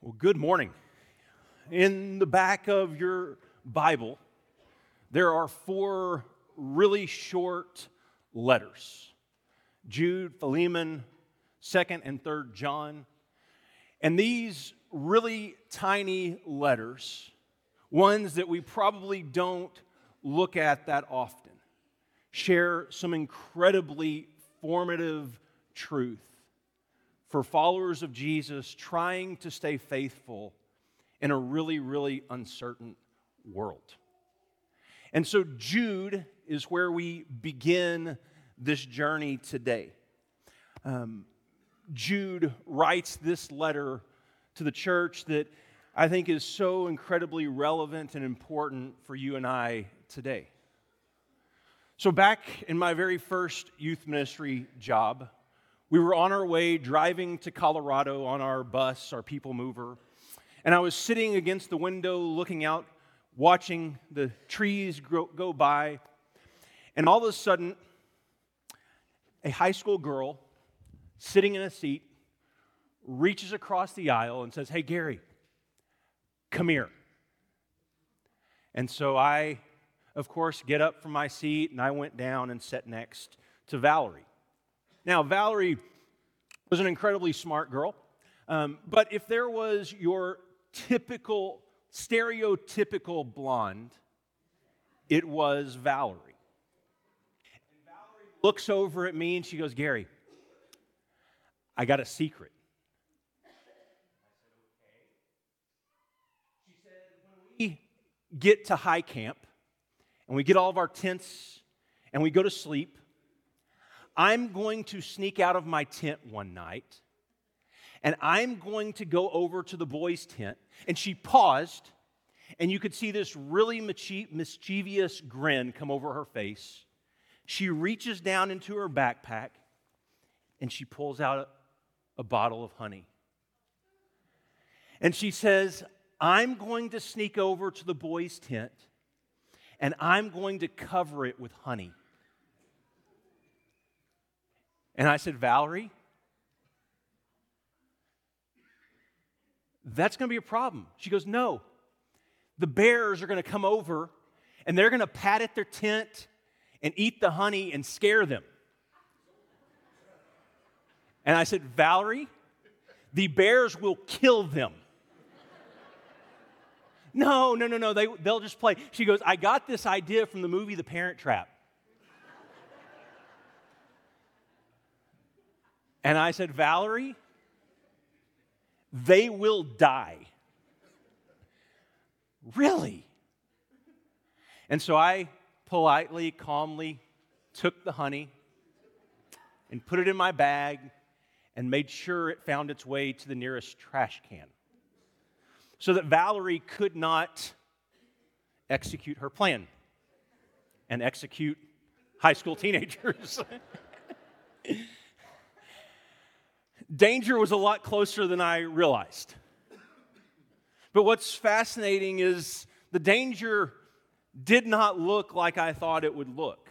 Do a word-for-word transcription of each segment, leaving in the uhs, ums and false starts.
Well, good morning. In the back of your Bible, there are four really short letters. Jude, Philemon, second and third John. And these really tiny letters, ones that we probably don't look at that often, share some incredibly formative truth for followers of Jesus trying to stay faithful in a really, really uncertain world. And so Jude is where we begin this journey today. Um, Jude writes this letter to the church that I think is so incredibly relevant and important for you and I today. So back in my very first youth ministry job, we were on our way driving to Colorado on our bus, our people mover, and I was sitting against the window looking out, watching the trees grow, go by, and all of a sudden, a high school girl sitting in a seat reaches across the aisle and says, "Hey, Gary, come here." And so I, of course, get up from my seat, and I went down and sat next to Valerie. Now, Valerie was an incredibly smart girl, um, but if there was your typical, stereotypical blonde, it was Valerie. And Valerie looks over at me and she goes, "Gary, I got a secret." I said, "Okay." She said, "When we get to high camp and we get all of our tents and we go to sleep, I'm going to sneak out of my tent one night, and I'm going to go over to the boys' tent." And she paused, and you could see this really mischievous grin come over her face. She reaches down into her backpack, and she pulls out a, a bottle of honey. And she says, "I'm going to sneak over to the boys' tent, and I'm going to cover it with honey." And I said, "Valerie, that's going to be a problem." She goes, "No, the bears are going to come over and they're going to pat at their tent and eat the honey and scare them." And I said, "Valerie, the bears will kill them." No, no, no, no, they, they'll just play. She goes, "I got this idea from the movie The Parent Trap." And I said, "Valerie, they will die." "Really?" And so I politely, calmly took the honey and put it in my bag and made sure it found its way to the nearest trash can so that Valerie could not execute her plan and execute high school teenagers. Danger was a lot closer than I realized. But what's fascinating is the danger did not look like I thought it would look.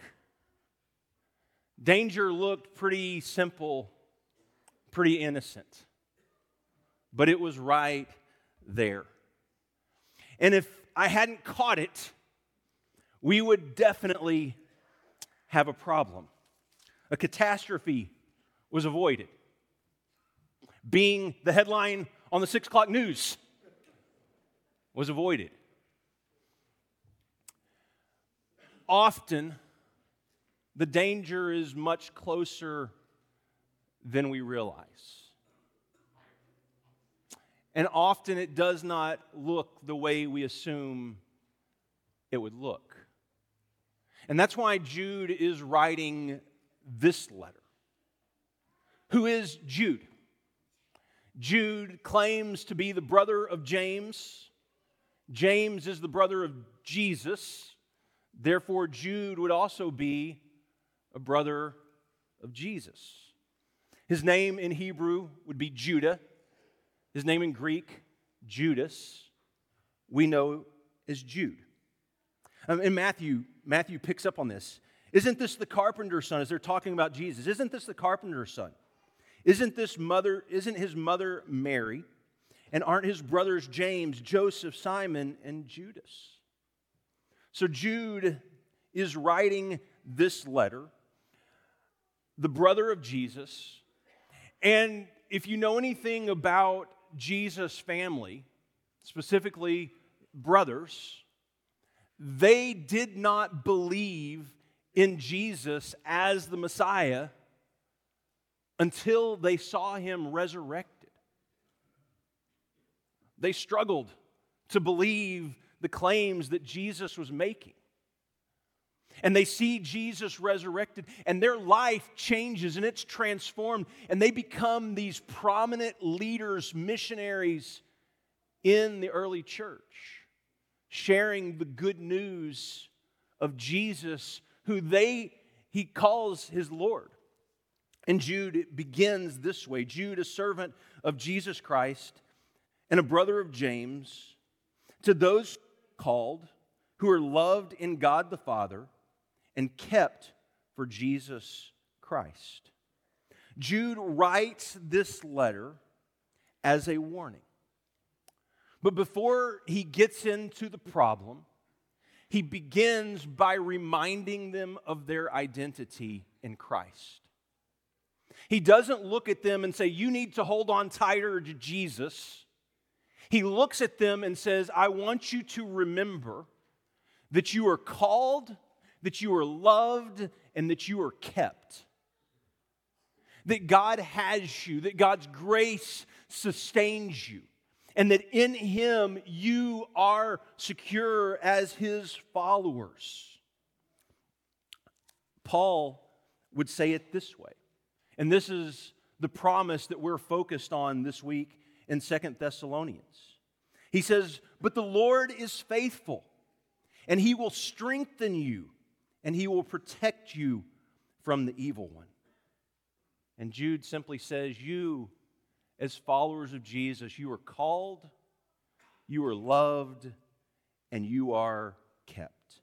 Danger looked pretty simple, pretty innocent. But it was right there. And if I hadn't caught it, we would definitely have a problem. A catastrophe was avoided. Being the headline on the six o'clock news was avoided. Often, the danger is much closer than we realize. And often it does not look the way we assume it would look. And that's why Jude is writing this letter. Who is Jude? Jude claims to be the brother of James. James is the brother of Jesus. Therefore, Jude would also be a brother of Jesus. His name in Hebrew would be Judah. His name in Greek, Judas. We know as Jude. Um, in Matthew, Matthew picks up on this. Isn't this the carpenter's son? As they're talking about Jesus, isn't this the carpenter's son? Isn't this mother, isn't his mother Mary? And aren't his brothers James, Joseph, Simon, and Judas? So Jude is writing this letter, the brother of Jesus. And if you know anything about Jesus' family, specifically brothers, they did not believe in Jesus as the Messiah until they saw him resurrected. They struggled to believe the claims that Jesus was making. And they see Jesus resurrected, and their life changes, and it's transformed, and they become these prominent leaders, missionaries in the early church, sharing the good news of Jesus, who they he calls his Lord. And Jude begins this way. Jude, a servant of Jesus Christ and a brother of James, to those called who are loved in God the Father and kept for Jesus Christ. Jude writes this letter as a warning. But before he gets into the problem, he begins by reminding them of their identity in Christ. He doesn't look at them and say, you need to hold on tighter to Jesus. He looks at them and says, I want you to remember that you are called, that you are loved, and that you are kept. That God has you, that God's grace sustains you, and that in Him you are secure as His followers. Paul would say it this way, and this is the promise that we're focused on this week in Second Thessalonians. He says, but the Lord is faithful, and He will strengthen you, and He will protect you from the evil one. And Jude simply says, you, as followers of Jesus, you are called, you are loved, and you are kept.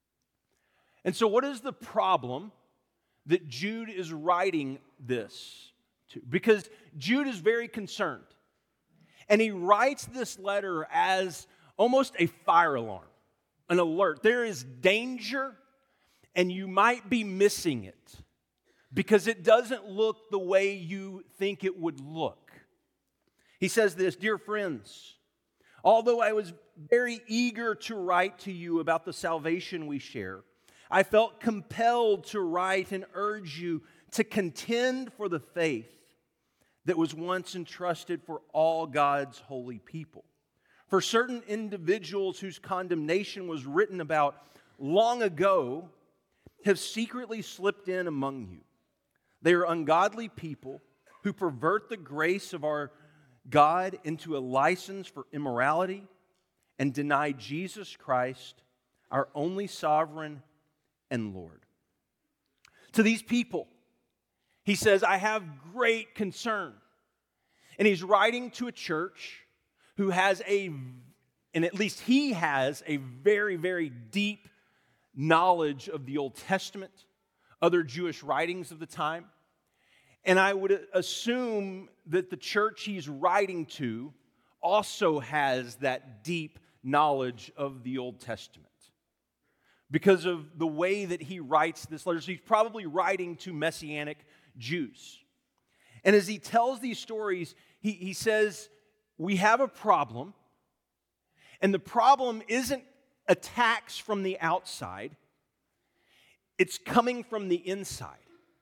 And so what is the problem that Jude is writing this to? Because Jude is very concerned. And he writes this letter as almost a fire alarm, an alert. There is danger, and you might be missing it because it doesn't look the way you think it would look. He says this, dear friends, although I was very eager to write to you about the salvation we share, I felt compelled to write and urge you to contend for the faith that was once entrusted for all God's holy people. For certain individuals whose condemnation was written about long ago have secretly slipped in among you. They are ungodly people who pervert the grace of our God into a license for immorality and deny Jesus Christ, our only sovereign and Lord. To these people, he says, I have great concern. And he's writing to a church who has a, and at least he has a very, very deep knowledge of the Old Testament, other Jewish writings of the time. And I would assume that the church he's writing to also has that deep knowledge of the Old Testament because of the way that he writes this letter. So he's probably writing to Messianic Jews. And as he tells these stories, he, he says, we have a problem, and the problem isn't attacks from the outside, it's coming from the inside.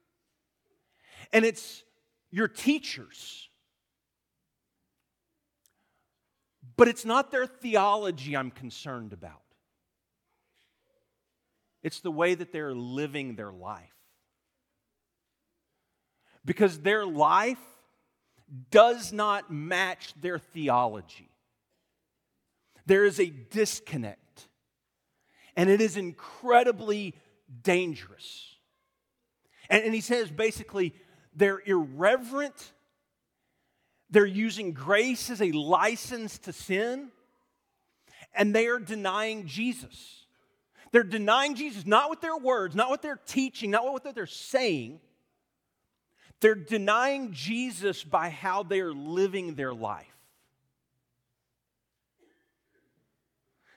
And it's your teachers. But it's not their theology I'm concerned about. It's the way that they're living their life. Because their life does not match their theology. There is a disconnect. And it is incredibly dangerous. And, and he says basically, they're irreverent. They're using grace as a license to sin. And they are denying Jesus. They're denying Jesus, not with their words, not with their teaching, not with what they're saying. They're denying Jesus by how they are living their life.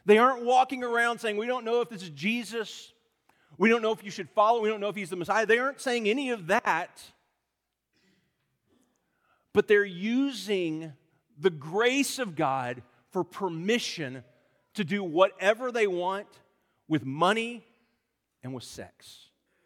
They aren't walking around saying, we don't know if this is Jesus. We don't know if you should follow. We don't know if he's the Messiah. They aren't saying any of that. But they're using the grace of God for permission to do whatever they want with money and with sex.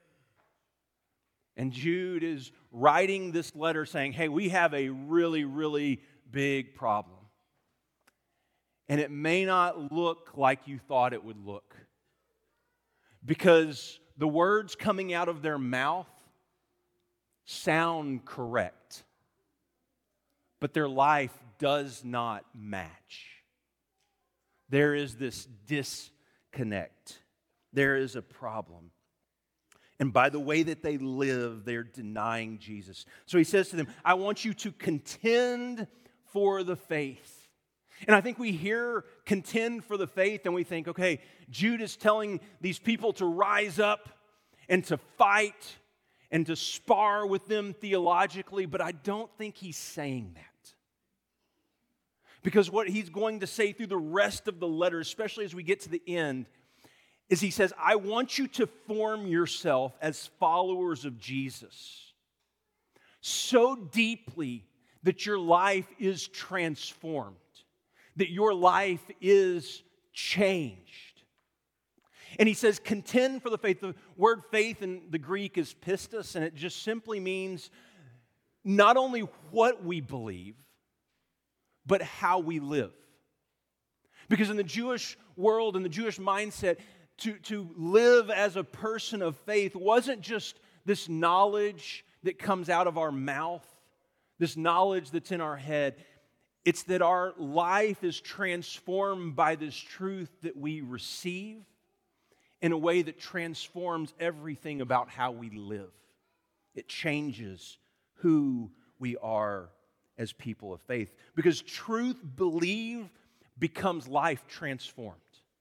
And Jude is writing this letter saying, hey, we have a really, really big problem. And it may not look like you thought it would look. Because the words coming out of their mouth sound correct. But their life does not match. There is this disconnect. There is a problem. And by the way that they live, they're denying Jesus. So he says to them, I want you to contend for the faith. And I think we hear contend for the faith and we think, okay, Jude is telling these people to rise up and to fight and to spar with them theologically, but I don't think he's saying that. Because what he's going to say through the rest of the letter, especially as we get to the end, is he says, I want you to form yourself as followers of Jesus so deeply that your life is transformed, that your life is changed. And he says, contend for the faith. The word faith in the Greek is pistis, and it just simply means not only what we believe, but how we live. Because in the Jewish world, in the Jewish mindset, to, to live as a person of faith wasn't just this knowledge that comes out of our mouth, this knowledge that's in our head. It's that our life is transformed by this truth that we receive in a way that transforms everything about how we live. It changes who we are as people of faith. Because truth believed becomes life transformed.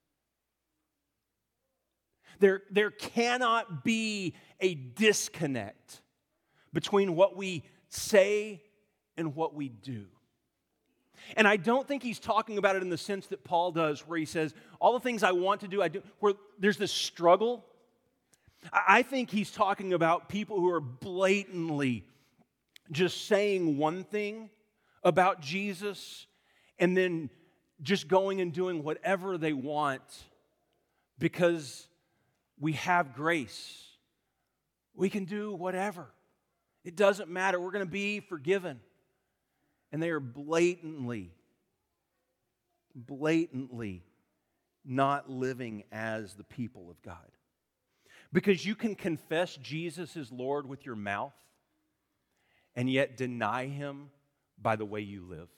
There, there cannot be a disconnect between what we say and what we do. And I don't think he's talking about it in the sense that Paul does, where he says, all the things I want to do, I do, where there's this struggle. I think he's talking about people who are blatantly just saying one thing about Jesus and then just going and doing whatever they want because we have grace. We can do whatever. It doesn't matter. We're going to be forgiven. And they are blatantly, blatantly not living as the people of God. Because you can confess Jesus is Lord with your mouth and yet deny Him by the way you live.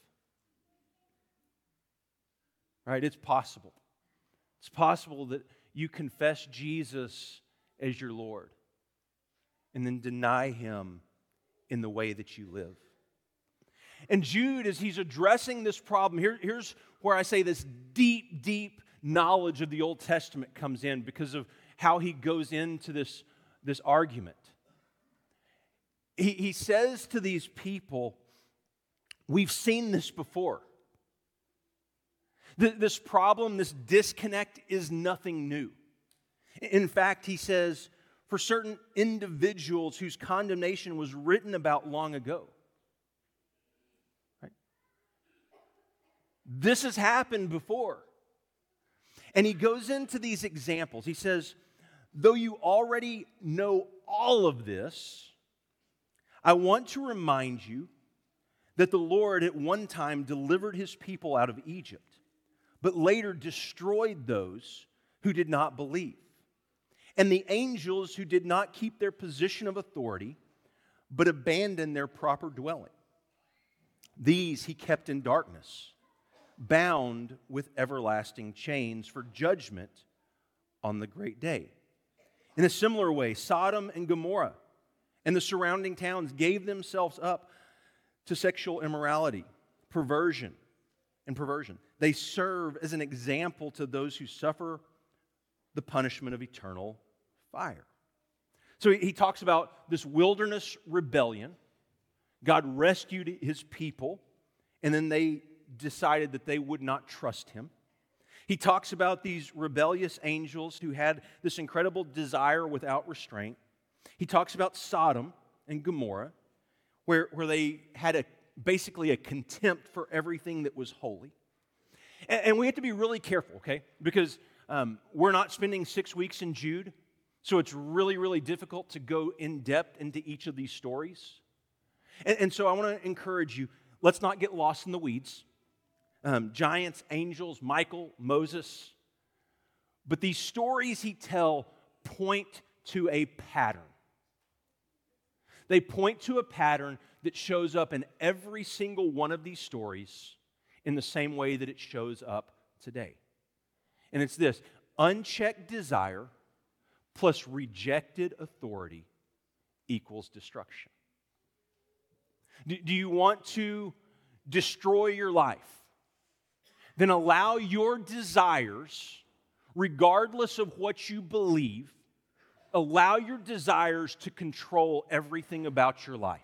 Right? It's possible. It's possible that you confess Jesus as your Lord and then deny Him in the way that you live. And Jude, as he's addressing this problem, here, here's where I say this deep, deep knowledge of the Old Testament comes in because of how he goes into this, this argument. He, he says to these people, we've seen this before. This problem, this disconnect is nothing new. In fact, he says, for certain individuals whose condemnation was written about long ago. Right? This has happened before. And he goes into these examples. He says, though you already know all of this, I want to remind you that the Lord at one time delivered His people out of Egypt, but later destroyed those who did not believe, and the angels who did not keep their position of authority, but abandoned their proper dwelling. These He kept in darkness, bound with everlasting chains for judgment on the great day. In a similar way, Sodom and Gomorrah and the surrounding towns gave themselves up to sexual immorality, perversion, and perversion. They serve as an example to those who suffer the punishment of eternal fire. So he talks about this wilderness rebellion. God rescued His people, and then they decided that they would not trust Him. He talks about these rebellious angels who had this incredible desire without restraint. He talks about Sodom and Gomorrah, where, where they had a, basically a contempt for everything that was holy. And, and we have to be really careful, okay? Because um, we're not spending six weeks in Jude, so it's really, really difficult to go in depth into each of these stories. And, and so I want to encourage you, let's not get lost in the weeds. Um, giants, angels, Michael, Moses. But these stories he tells point to a pattern. They point to a pattern that shows up in every single one of these stories in the same way that it shows up today. And it's this: unchecked desire plus rejected authority equals destruction. Do, do you want to destroy your life? Then allow your desires, regardless of what you believe, allow your desires to control everything about your life.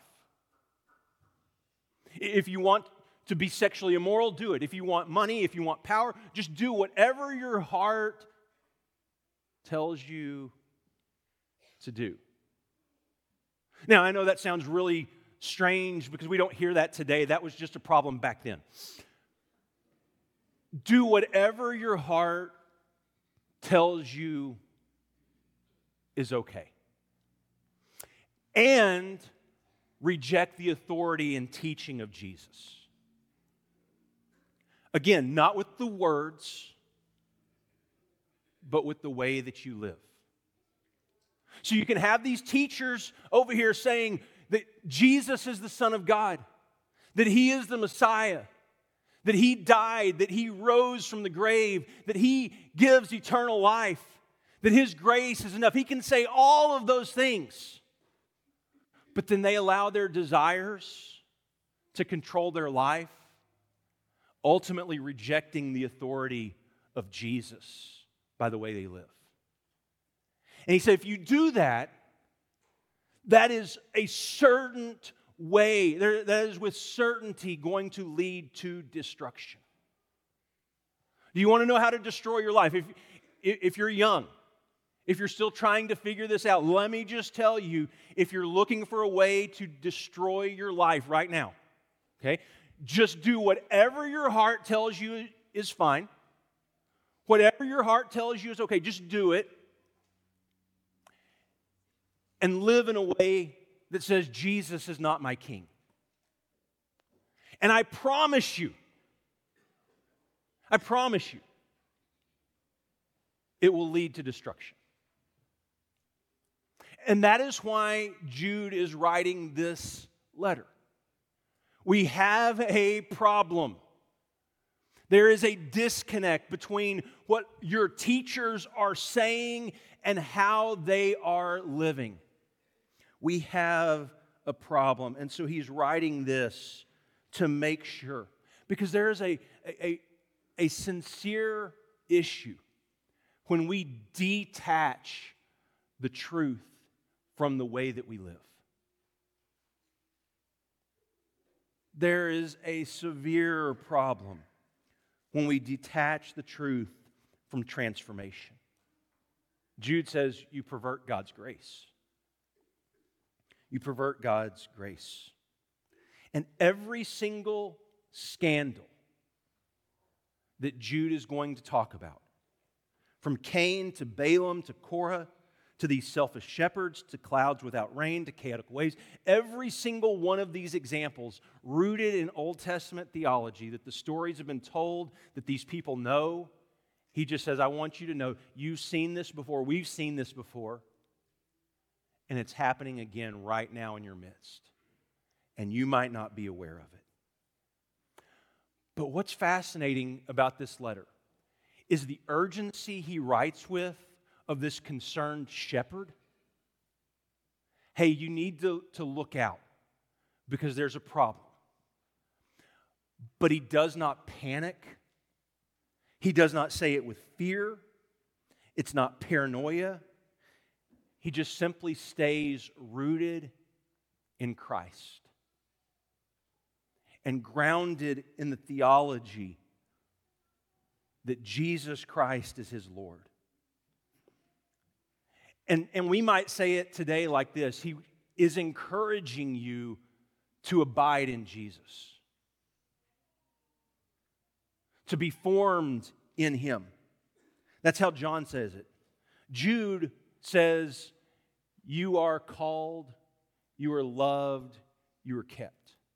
If you want to be sexually immoral, do it. If you want money, if you want power, just do whatever your heart tells you to do. Now, I know that sounds really strange because we don't hear that today. That was just a problem back then. Do whatever your heart tells you is okay. And reject the authority and teaching of Jesus. Again, not with the words, but with the way that you live. So you can have these teachers over here saying that Jesus is the Son of God, that He is the Messiah, that He died, that He rose from the grave, that He gives eternal life, that His grace is enough. He can say all of those things, but then they allow their desires to control their life, ultimately rejecting the authority of Jesus by the way they live. And he said, if you do that, that is a certain way, that is with certainty going to lead to destruction. Do you want to know how to destroy your life? If, if you're young, if you're still trying to figure this out, let me just tell you, if you're looking for a way to destroy your life right now, okay, just do whatever your heart tells you is fine. Whatever your heart tells you is okay, just do it. And live in a way that says, Jesus is not my king. And I promise you, I promise you, it will lead to destruction. And that is why Jude is writing this letter. We have a problem. There is a disconnect between what your teachers are saying and how they are living. We have a problem. And so he's writing this to make sure. Because there is a, a, a sincere issue when we detach the truth from the way that we live. There is a severe problem when we detach the truth from transformation. Jude says you pervert God's grace. You pervert God's grace. And every single scandal that Jude is going to talk about, from Cain to Balaam to Korah, to these selfish shepherds, to clouds without rain, to chaotic waves, every single one of these examples rooted in Old Testament theology that the stories have been told, that these people know. He just says, I want you to know, you've seen this before, we've seen this before, and it's happening again right now in your midst. And you might not be aware of it. But what's fascinating about this letter is the urgency he writes with of this concerned shepherd. Hey, you need to, to look out because there's a problem. But he does not panic. He does not say it with fear. It's not paranoia. He just simply stays rooted in Christ and grounded in the theology that Jesus Christ is his Lord. And, and we might say it today like this: He is encouraging you to abide in Jesus, to be formed in him. That's how John says it. Jude says, you are called, you are loved, you are kept.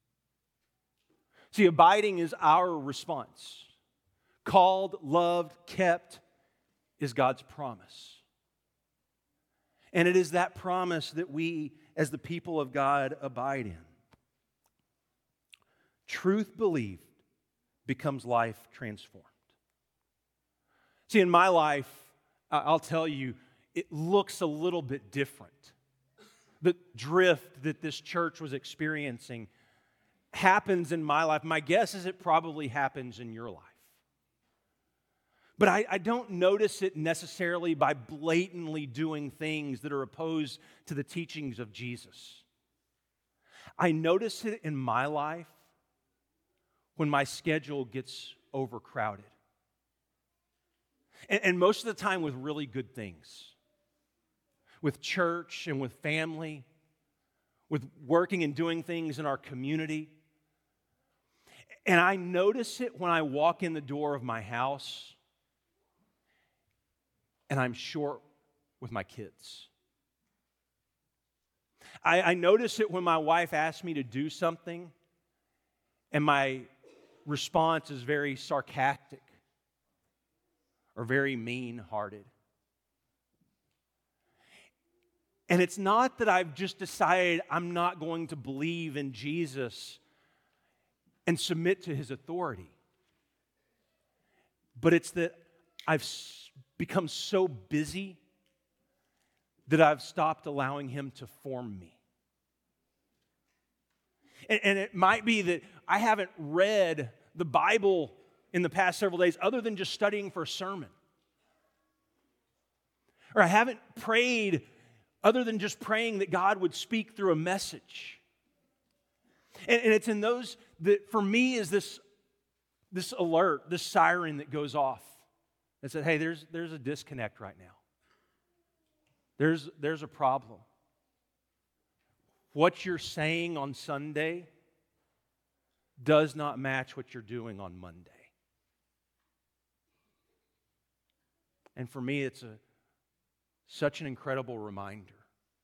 See, abiding is our response. Called, loved, kept is God's promise. And it is that promise that we, as the people of God, abide in. Truth believed becomes life transformed. See, in my life, I'll tell you, it looks a little bit different. The drift that this church was experiencing happens in my life. My guess is it probably happens in your life. But I, I don't notice it necessarily by blatantly doing things that are opposed to the teachings of Jesus. I notice it in my life when my schedule gets overcrowded. And, and most of the time with really good things. With church and with family, with working and doing things in our community. And I notice it when I walk in the door of my house and I'm short with my kids. I, I notice it when my wife asks me to do something and my response is very sarcastic or very mean-hearted. And it's not that I've just decided I'm not going to believe in Jesus and submit to his authority. But it's that I've become so busy that I've stopped allowing him to form me. And, and it might be that I haven't read the Bible in the past several days other than just studying for a sermon. Or I haven't prayed other than just praying that God would speak through a message. And, and it's in those that, for me, is this, this alert, this siren that goes off that says, hey, there's, there's a disconnect right now. There's, there's a problem. What you're saying on Sunday does not match what you're doing on Monday. And for me, it's a such an incredible reminder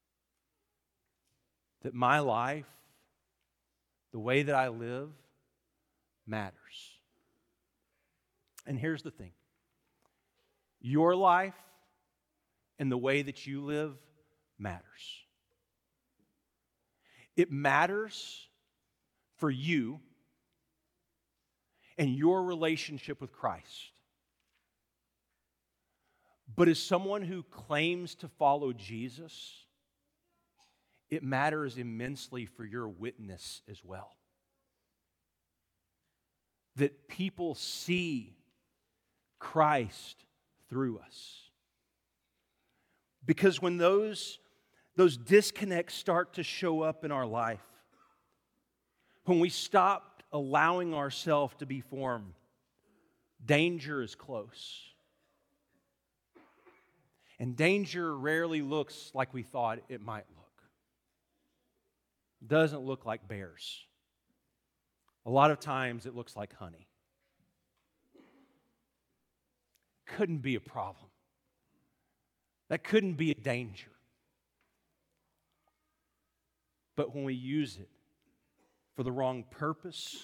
that my life, the way that I live, matters. And here's the thing. Your life and the way that you live matters. It matters for you and your relationship with Christ. But as someone who claims to follow Jesus, it matters immensely for your witness as well. That people see Christ through us. Because when those, those disconnects start to show up in our life, when we stop allowing ourselves to be formed, danger is close. And danger rarely looks like we thought it might look. It doesn't look like bears. A lot of times it looks like honey. Couldn't be a problem. That couldn't be a danger. But when we use it for the wrong purpose,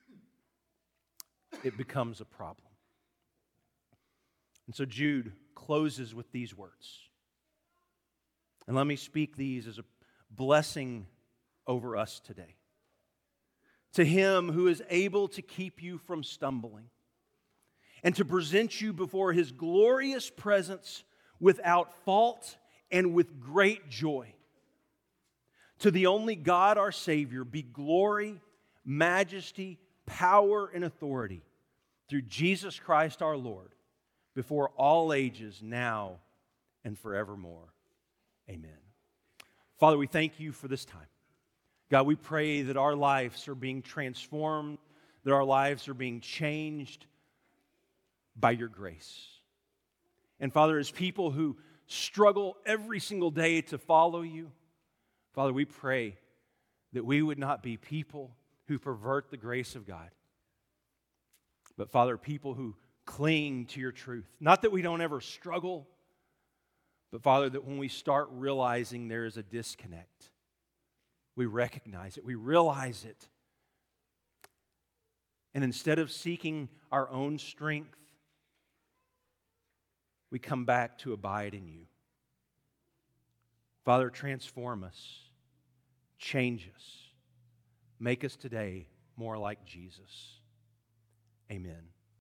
it becomes a problem. And so Jude closes with these words. And let me speak these as a blessing over us today. To him who is able to keep you from stumbling and to present you before his glorious presence without fault and with great joy. To the only God our Savior be glory, majesty, power, and authority through Jesus Christ our Lord, before all ages, now and forevermore. Amen. Father, we thank you for this time. God, we pray that our lives are being transformed, that our lives are being changed by your grace. And Father, as people who struggle every single day to follow you, Father, we pray that we would not be people who pervert the grace of God, but Father, people who cling to your truth. Not that we don't ever struggle, but Father, that when we start realizing there is a disconnect, we recognize it, we realize it. And instead of seeking our own strength, we come back to abide in you. Father, transform us, change us, make us today more like Jesus. Amen.